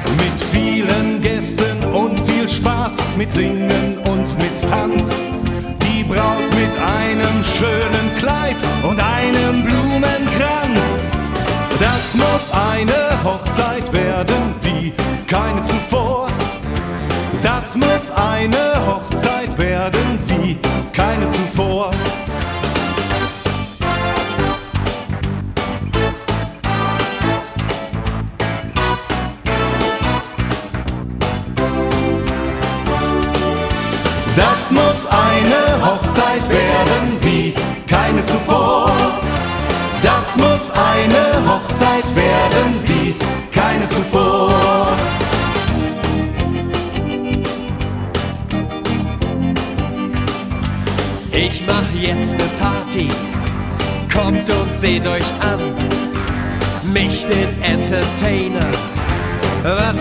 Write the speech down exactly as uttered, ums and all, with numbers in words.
Mit vielen Gästen und viel Spaß, mit Singen und mit Tanz. Die Braut mit einem schönen Kleid und einem Blumenkranz. Das muss eine Hochzeit werden wie keine zuvor. Das muss eine Hochzeit werden wie keine zuvor. Das muss eine Hochzeit werden wie keine zuvor. Das muss eine Hochzeit werden wie keine zuvor. Ich mach jetzt ne Party, kommt und seht euch an. Mich, den Entertainer, was